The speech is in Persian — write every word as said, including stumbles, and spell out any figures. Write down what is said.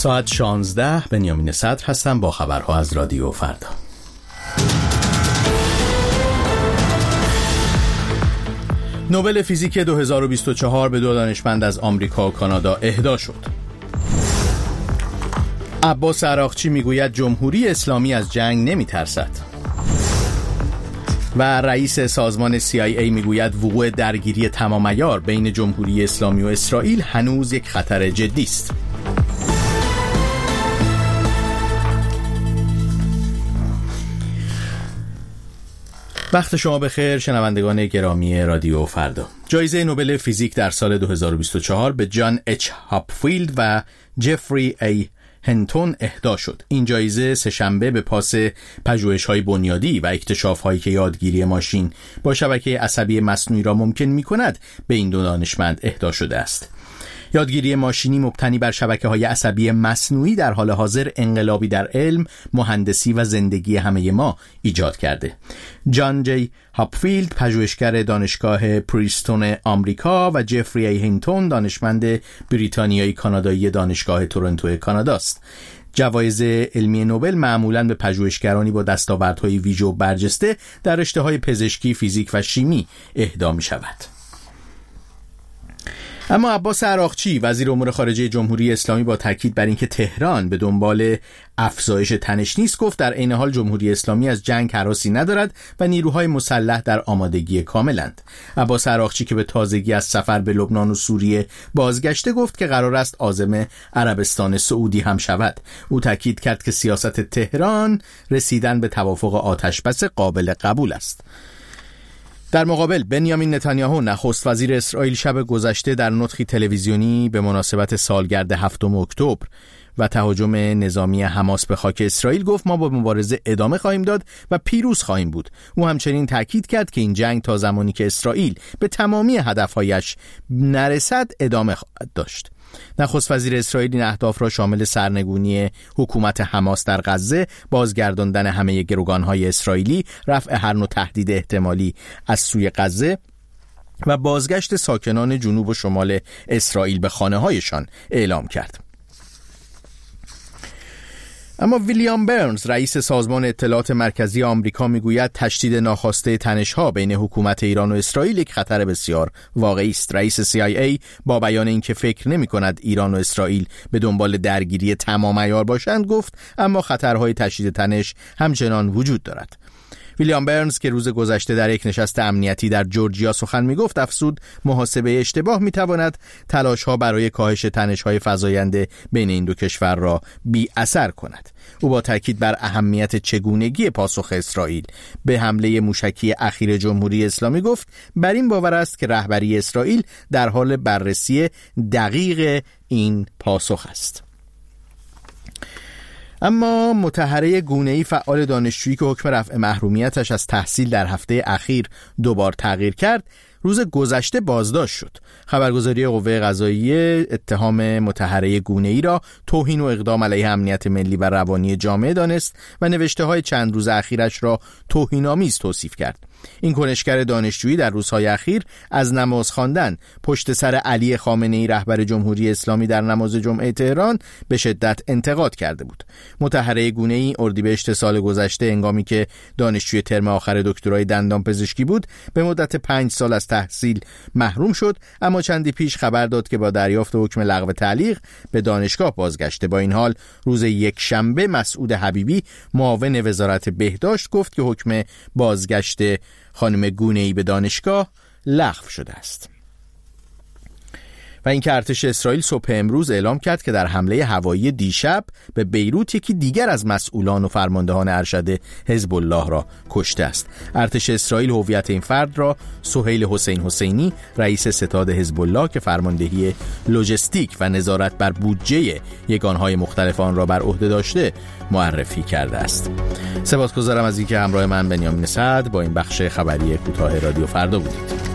ساعت شانزده. بنیامین صدر هستم با خبرها از رادیو فردا. نوبل فیزیک دو هزار و بیست و چهار به دو دانشمند از آمریکا و کانادا اهدا شد. عباس عراقچی میگوید جمهوری اسلامی از جنگ نمیترسد. و رئیس سازمان سی آی ای میگوید وقوع درگیری تمام عیار بین جمهوری اسلامی و اسرائیل هنوز یک خطر جدی است. وقت شما بخیر شنوندگان گرامی رادیو فردا. جایزه نوبل فیزیک در سال دو هزار و بیست و چهار به جان اچ هاپفیلد و جفری ای هنتون اهدا شد. این جایزه سه‌شنبه به پاس پژوهش‌های بنیادی و اکتشاف‌هایی که یادگیری ماشین با شبکه عصبی مصنوعی را ممکن می‌کند به این دو دانشمند اهدا شده است. یادگیری ماشینی مبتنی بر شبکه‌های عصبی مصنوعی در حال حاضر انقلابی در علم، مهندسی و زندگی همه ما ایجاد کرده. جان جی هاپفیلد پژوهشگر دانشگاه پریستون آمریکا و جفری ای هینتون دانشمند بریتانیایی کانادایی دانشگاه تورنتو کانادا است. جوایز علمی نوبل معمولاً به پژوهشگرانی با دستاوردهای ویژه و برجسته در رشته‌های پزشکی، فیزیک و شیمی اهدا می‌شود. اما عباس عراقچی وزیر امور خارجه جمهوری اسلامی با تاکید بر اینکه تهران به دنبال افزایش تنش نیست گفت در عین حال جمهوری اسلامی از جنگ هراسی ندارد و نیروهای مسلح در آمادگی کاملند. عباس عراقچی که به تازگی از سفر به لبنان و سوریه بازگشته گفت که قرار است عازم عربستان سعودی هم شود. او تاکید کرد که سیاست تهران رسیدن به توافق آتشبس قابل قبول است. در مقابل بنیامین نتانیاهو نخست وزیر اسرائیل شب گذشته در نطقی تلویزیونی به مناسبت سالگرد هفتم اکتبر و تهاجم نظامی حماس به خاک اسرائیل گفت ما با مبارزه ادامه خواهیم داد و پیروز خواهیم بود. او همچنین تاکید کرد که این جنگ تا زمانی که اسرائیل به تمامی هدفهایش نرسد ادامه خواهد داشت. نخست وزیر اسرائیل این اهداف را شامل سرنگونی حکومت حماس در غزه، بازگرداندن همه گروگانهای اسرائیلی، رفع هر نوع تهدید احتمالی از سوی غزه و بازگشت ساکنان جنوب و شمال اسرائیل به خانه‌هایشان اعلام کرد. اما ویلیام برنز رئیس سازمان اطلاعات مرکزی آمریکا میگوید تشدید ناخواسته تنش‌ها بین حکومت ایران و اسرائیل یک خطر بسیار واقعی است. رئیس سی آی ای با بیان اینکه فکر نمی‌کند ایران و اسرائیل به دنبال درگیری تمام عیار باشند گفت اما خطرهای تشدید تنش همچنان وجود دارد. ویلیام برنز که روز گذشته در یک نشست امنیتی در جورجیا سخن میگفت افزود محاسبه اشتباه میتواند تلاش‌ها برای کاهش تنش‌های فزاینده بین این دو کشور را بی اثر کند. او با تاکید بر اهمیت چگونگی پاسخ اسرائیل به حمله موشکی اخیر جمهوری اسلامی گفت بر این باور است که رهبری اسرائیل در حال بررسی دقیق این پاسخ است. اما مطهره گونه‌ای فعال دانشجویی که حکم رفع محرومیتش از تحصیل در هفته اخیر دوبار تغییر کرد روز گذشته بازداشت شد. خبرگزاری قوه قضاییه اتهام مطهره گونه‌ای را توهین و اقدام علیه امنیت ملی و روانی جامعه دانست و نوشته‌های چند روز اخیرش را توهین‌آمیز توصیف کرد. این کنشگر دانشجویی در روزهای اخیر از نماز خواندن پشت سر علی خامنه‌ای رهبر جمهوری اسلامی در نماز جمعه تهران به شدت انتقاد کرده بود. مطهره گونه‌ای اردیبهشت سال گذشته هنگامی که دانشجوی ترم آخر دکترای دندان پزشکی بود به مدت پنج سال از تحصیل محروم شد، اما چندی پیش خبر داد که با دریافت حکم لغو تعلیق به دانشگاه بازگشته. با این حال روز یک شنبه مسعود حبیبی معاون وزارت بهداشت گفت که حکم بازگشت خانم گونه‌ای به دانشگاه لغو شده است. و اینکه ارتش اسرائیل صبح امروز اعلام کرد که در حمله هوایی دیشب به بیروت یکی دیگر از مسئولان و فرماندهان ارشد حزب الله را کشته است. ارتش اسرائیل هویت این فرد را سهیل حسین حسینی رئیس ستاد حزب الله که فرماندهی لوجستیک و نظارت بر بودجه یگانهای مختلف آن را بر عهده داشته معرفی کرده است. سپاسگزارم از اینکه همراه من بنیامین صدر با این بخش خبری کوتاه رادیو فردا بودید.